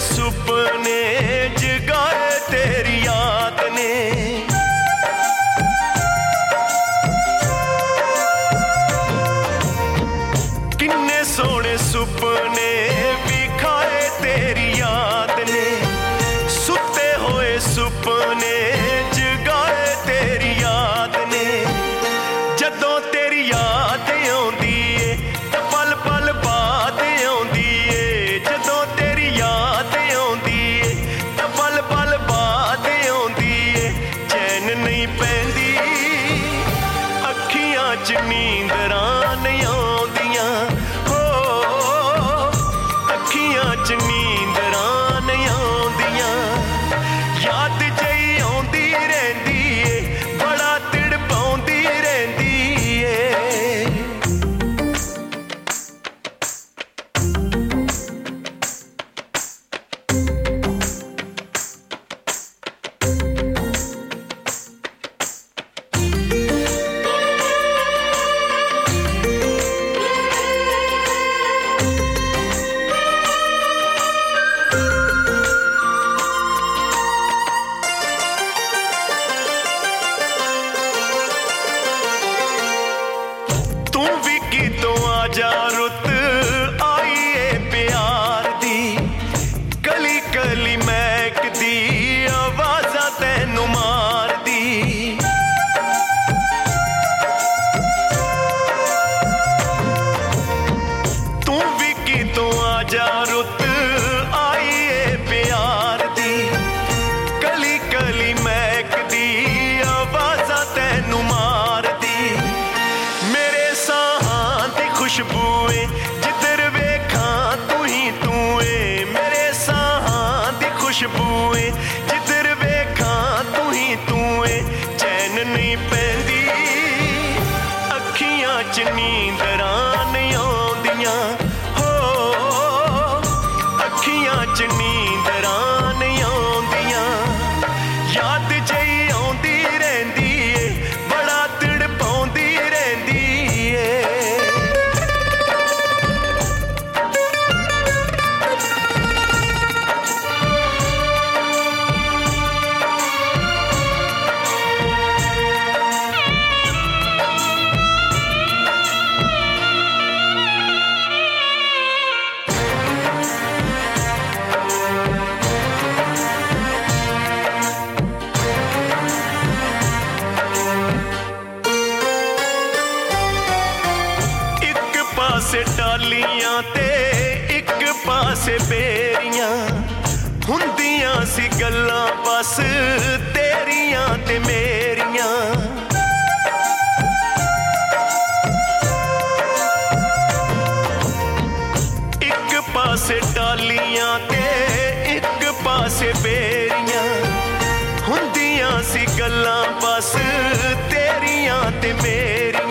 सुपने जगाए तेरी याद ने। किन्ने सोने सुपने विखाए तेरी याद ने। सुते होए सुपने जगाए तेरी याद ने। जदों तेरी याद आउंदी ए ते पल पल बात आउंदी ए। जदों तेरी याद आउंदी ए ते पल पल बात आउंदी ए। चैन नहीं पैंदी अखियां च नींदरां नहीं आउंदियां हो। अखियां च नींदरां नहीं आउंदियां। याद जई आउंदी रहिंदी ए बड़ा तिड़पाउंदी रहिंदी ए। तू भी कितों आजा रुत आई ए प्यार दी। कली कली महकदी आवाज़ां तैनू मार दी। तू भी कितों आजा रुत आई ए प्यार दी। कली कली महकदी आवाज़ां तैनू मार दी। मेरे साहां दी खुशबूए जिधर वेखां तू ही तू ए। मेरे साहां दी खुशबूए जिधर वेखां तू ही तू ए। चैन नहीं पैंदी अखियां च नींदरां नहीं आउंदियां हो। अखियां च नींदरां नहीं आउंदियां। याद जई आउंदी रहिंदी ए बड़ा तिड़पाउंदी रहिंदी ए। एक पासे टालियां ते एक पासे बेरियां हुंदियां सी गल्लां बस तेरियां ते मेरियां। एक पासे टालियां ते एक पासे बेरियां हुंदियां सी गल्लां बस तेरियां ते मेरियां।